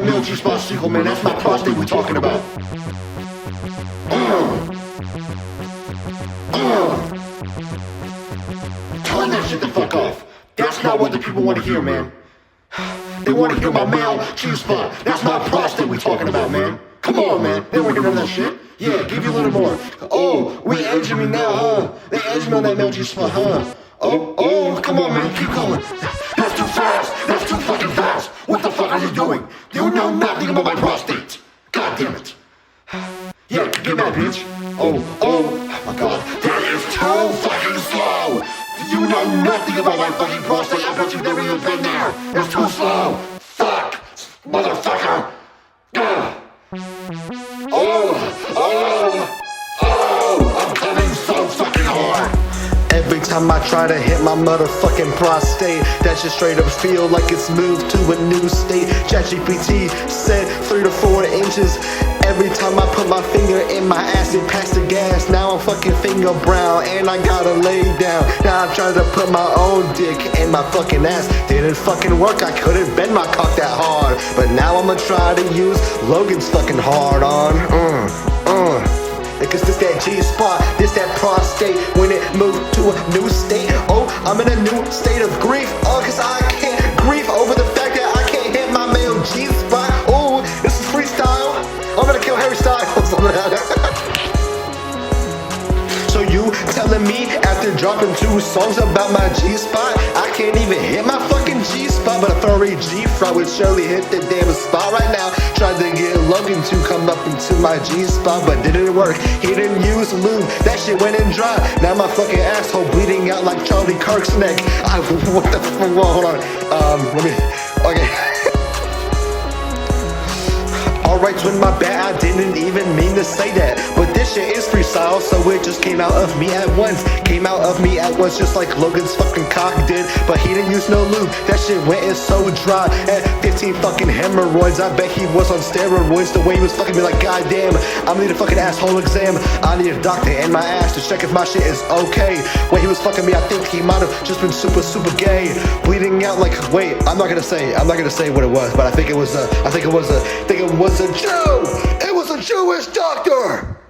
male G-spot sequel, man. That's my prostate we talking about. Turn that shit the fuck off. That's not what the people want to hear, man. They want to hear my male G-spot. That's my prostate we talking about, man. Come on, man. They want to hear none of that shit. Yeah, give you a little more. Oh, we aging me now, huh? They aging me on that male G-spot, huh? Oh, come on, man. Keep going. That's too fast. That's too fucking fast. What the fuck are you doing? You know nothing about my prostate. God damn it. Yeah, get mad, bitch. Oh my god. That is too fucking slow. You know nothing about my fucking prostate. I bet you've never even been there. It's too slow. Fuck. Motherfucker. I'm coming so fucking hard. Every time I try to hit my motherfucking prostate, that shit straight up feel like it's moved to a new state. ChatGPT said 3 to 4 inches. Every time I put my finger in my ass, it packs the gas. Now I'm fucking finger brown and I gotta lay down. Now I'm trying to put my own dick in my fucking ass. Didn't fucking work, I couldn't bend my cock that hard. But now I'ma try to use Logan's fucking hard on. Cause this that G-spot, this that prostate. When it moved to a new state, oh, I'm in a new state of grief. Oh, cause I can't grieve over the fact that I can't hit my male G-spot. Oh, this is freestyle. I'm gonna kill Harry Styles. So you telling me after dropping 2 songs about my G-spot, I can't even hit my fucking G-spot? But a furry G-frog would surely hit the damn spot right now. Tried to get Logan to come up into my G-spot, but didn't work. He didn't use lube, that shit went in dry. Now my fucking asshole bleeding out like Charlie Kirk's neck. What the fuck? Hold on. Okay. Alright, twin, my bad, I didn't even mean to say that. But this shit is freestyle, so it just came out of me at once. Came out of me at once just like Logan's fucking cock did. But he didn't use no lube, that shit went in so dry. At 15 fucking hemorrhoids, I bet he was on steroids. The way he was fucking me like, goddamn, I'm gonna need a fucking asshole exam. I need a doctor in my ass to check if my shit is okay. When he was fucking me, I think he might have just been super gay. Bleeding out like, wait, I'm not gonna say what it was, but I think it was a Jew! It was a Jewish doctor!